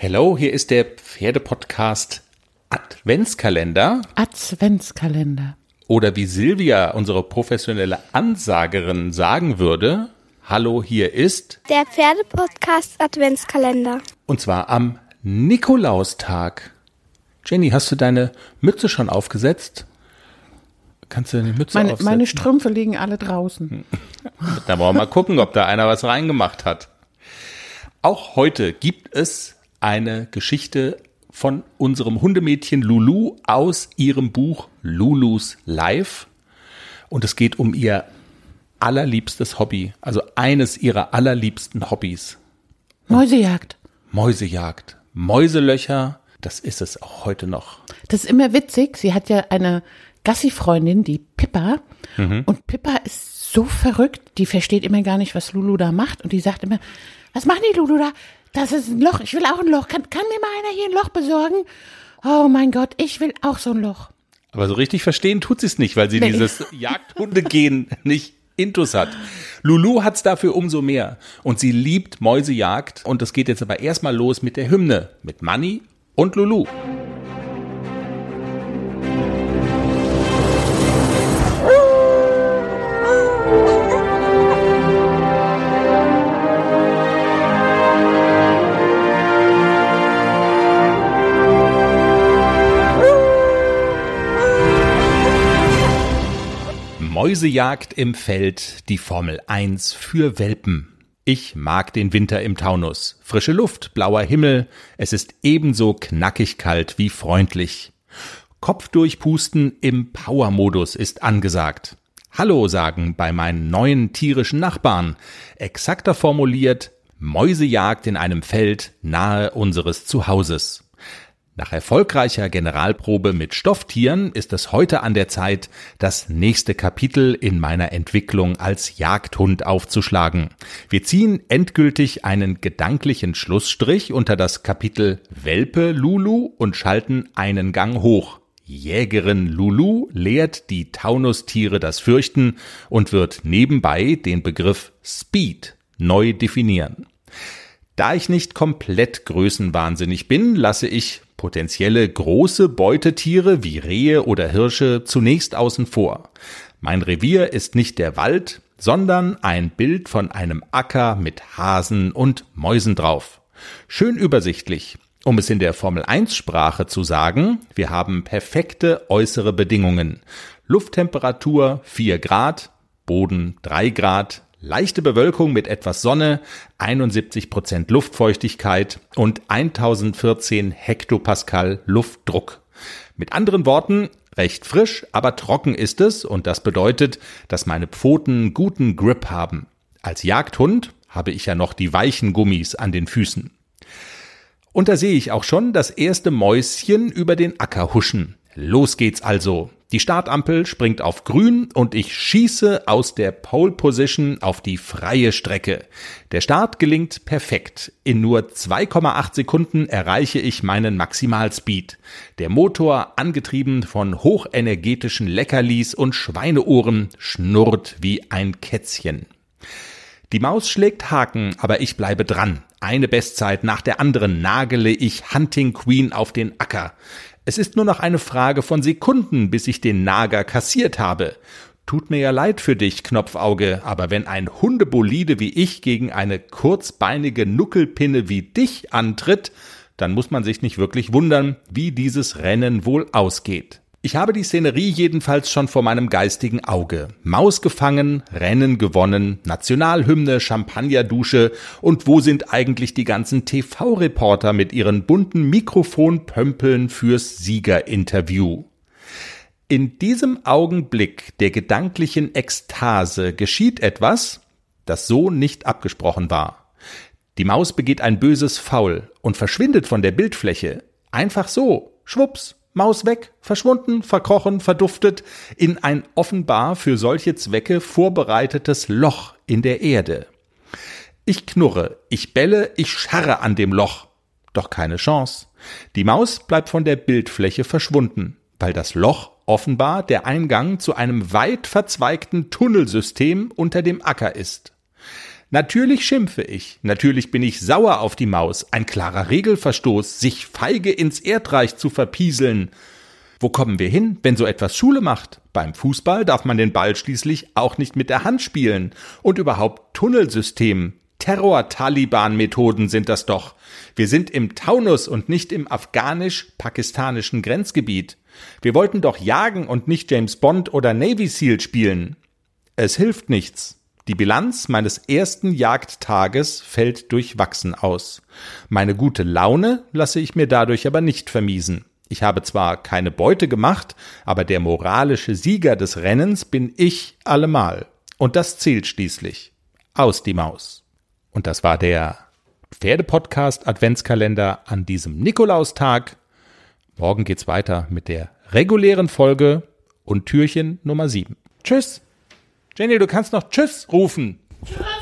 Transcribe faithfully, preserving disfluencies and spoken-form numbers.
Hello, hier ist der Pferdepodcast Adventskalender. Adventskalender. Oder wie Silvia, unsere professionelle Ansagerin, sagen würde, hallo, hier ist der Pferdepodcast Adventskalender. Und zwar am Nikolaustag. Jenny, hast du deine Mütze schon aufgesetzt? Kannst du deine Mütze meine, aufsetzen? Meine Strümpfe liegen alle draußen. Da wollen wir mal gucken, ob da einer was reingemacht hat. Auch heute gibt es eine Geschichte von unserem Hundemädchen Lulu aus ihrem Buch Lulus Life. Und es geht um ihr allerliebstes Hobby, also eines ihrer allerliebsten Hobbys. Mäusejagd. Mäusejagd. Mäuselöcher, das ist es auch heute noch. Das ist immer witzig. Sie hat ja eine Gassi-Freundin, die Pippa. Mhm. Und Pippa ist so verrückt, die versteht immer gar nicht, was Lulu da macht. Und die sagt immer, was macht die Lulu da? Das ist ein Loch, ich will auch ein Loch. Kann, kann mir mal einer hier ein Loch besorgen? Oh mein Gott, ich will auch so ein Loch. Aber so richtig verstehen tut sie es nicht, weil sie nee. dieses Jagdhundegehen nicht intus hat. Lulu hat's dafür umso mehr. Und sie liebt Mäusejagd. Und es geht jetzt aber erstmal los mit der Hymne. Mit Manni und Lulu. Mäusejagd im Feld, die Formel eins für Welpen. Ich mag den Winter im Taunus. Frische Luft, blauer Himmel, es ist ebenso knackig kalt wie freundlich. Kopf durchpusten im Power-Modus ist angesagt. Hallo sagen bei meinen neuen tierischen Nachbarn. Exakter formuliert, Mäusejagd in einem Feld nahe unseres Zuhauses. Nach erfolgreicher Generalprobe mit Stofftieren ist es heute an der Zeit, das nächste Kapitel in meiner Entwicklung als Jagdhund aufzuschlagen. Wir ziehen endgültig einen gedanklichen Schlussstrich unter das Kapitel Welpe Lulu und schalten einen Gang hoch. Jägerin Lulu lehrt die Taunustiere das Fürchten und wird nebenbei den Begriff Speed neu definieren. Da ich nicht komplett größenwahnsinnig bin, lasse ich potenzielle große Beutetiere wie Rehe oder Hirsche zunächst außen vor. Mein Revier ist nicht der Wald, sondern ein Bild von einem Acker mit Hasen und Mäusen drauf. Schön übersichtlich. Um es in der Formel eins Sprache zu sagen, wir haben perfekte äußere Bedingungen. Lufttemperatur vier Grad, Boden drei Grad, leichte Bewölkung mit etwas Sonne, einundsiebzig Prozent Luftfeuchtigkeit und tausendvierzehn Hektopascal Luftdruck. Mit anderen Worten, recht frisch, aber trocken ist es und das bedeutet, dass meine Pfoten guten Grip haben. Als Jagdhund habe ich ja noch die weichen Gummis an den Füßen. Und da sehe ich auch schon das erste Mäuschen über den Acker huschen. Los geht's also. Die Startampel springt auf grün und ich schieße aus der Pole Position auf die freie Strecke. Der Start gelingt perfekt. In nur zwei Komma acht Sekunden erreiche ich meinen Maximalspeed. Der Motor, angetrieben von hochenergetischen Leckerlis und Schweineohren, schnurrt wie ein Kätzchen. Die Maus schlägt Haken, aber ich bleibe dran. Eine Bestzeit nach der anderen nagele ich Hunting Queen auf den Acker. Es ist nur noch eine Frage von Sekunden, bis ich den Nager kassiert habe. Tut mir ja leid für dich, Knopfauge, aber wenn ein Hundebolide wie ich gegen eine kurzbeinige Nuckelpinne wie dich antritt, dann muss man sich nicht wirklich wundern, wie dieses Rennen wohl ausgeht. Ich habe die Szenerie jedenfalls schon vor meinem geistigen Auge. Maus gefangen, Rennen gewonnen, Nationalhymne, Champagnerdusche und wo sind eigentlich die ganzen T V-Reporter mit ihren bunten Mikrofonpömpeln fürs Siegerinterview? In diesem Augenblick der gedanklichen Ekstase geschieht etwas, das so nicht abgesprochen war. Die Maus begeht ein böses Foul und verschwindet von der Bildfläche. Einfach so, schwupps. Maus weg, verschwunden, verkrochen, verduftet in ein offenbar für solche Zwecke vorbereitetes Loch in der Erde. Ich knurre, ich belle, ich scharre an dem Loch. Doch keine Chance. Die Maus bleibt von der Bildfläche verschwunden, weil das Loch offenbar der Eingang zu einem weit verzweigten Tunnelsystem unter dem Acker ist. Natürlich schimpfe ich, natürlich bin ich sauer auf die Maus, ein klarer Regelverstoß, sich feige ins Erdreich zu verpieseln. Wo kommen wir hin, wenn so etwas Schule macht? Beim Fußball darf man den Ball schließlich auch nicht mit der Hand spielen. Und überhaupt Tunnelsystem. Terror-Taliban-Methoden sind das doch. Wir sind im Taunus und nicht im afghanisch-pakistanischen Grenzgebiet. Wir wollten doch jagen und nicht James Bond oder Navy Seal spielen. Es hilft nichts. Die Bilanz meines ersten Jagdtages fällt durchwachsen aus. Meine gute Laune lasse ich mir dadurch aber nicht vermiesen. Ich habe zwar keine Beute gemacht, aber der moralische Sieger des Rennens bin ich allemal. Und das zählt schließlich. Aus die Maus. Und das war der Pferdepodcast Adventskalender an diesem Nikolaustag. Morgen geht's weiter mit der regulären Folge und Türchen Nummer sieben. Tschüss. Jenny, du kannst noch Tschüss rufen. Tschüss.